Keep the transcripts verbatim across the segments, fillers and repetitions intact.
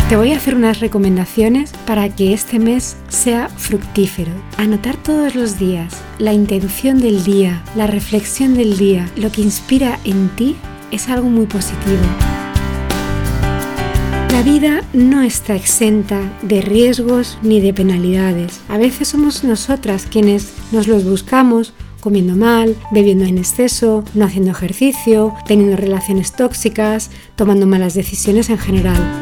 Te voy a hacer unas recomendaciones para que este mes sea fructífero. Anotar todos los días la intención del día, la reflexión del día, lo que inspira en ti es algo muy positivo. La vida no está exenta de riesgos ni de penalidades. A veces somos nosotras quienes nos los buscamos comiendo mal, bebiendo en exceso, no haciendo ejercicio, teniendo relaciones tóxicas, tomando malas decisiones en general.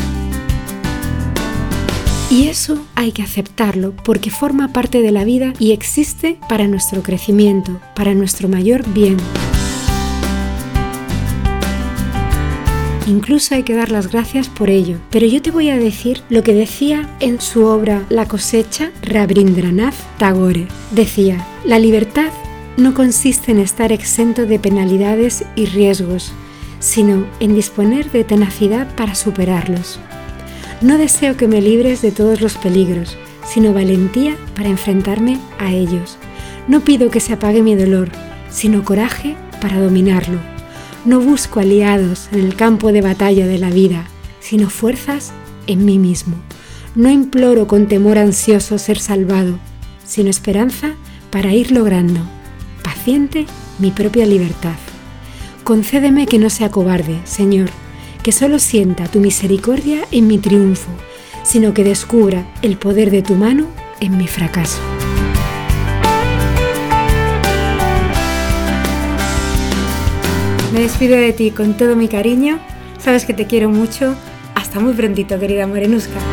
Y eso hay que aceptarlo porque forma parte de la vida y existe para nuestro crecimiento, para nuestro mayor bien. Incluso hay que dar las gracias por ello. Pero yo te voy a decir lo que decía en su obra La cosecha Rabindranath Tagore. Decía, la libertad no consiste en estar exento de penalidades y riesgos, sino en disponer de tenacidad para superarlos. No deseo que me libres de todos los peligros, sino valentía para enfrentarme a ellos. No pido que se apague mi dolor, sino coraje para dominarlo. No busco aliados en el campo de batalla de la vida, sino fuerzas en mí mismo. No imploro con temor ansioso ser salvado, sino esperanza para ir logrando, paciente, mi propia libertad. Concédeme que no sea cobarde, Señor, que solo sienta tu misericordia en mi triunfo, sino que descubra el poder de tu mano en mi fracaso. Me despido de ti con todo mi cariño. Sabes que te quiero mucho. Hasta muy prontito, querida Morenuska.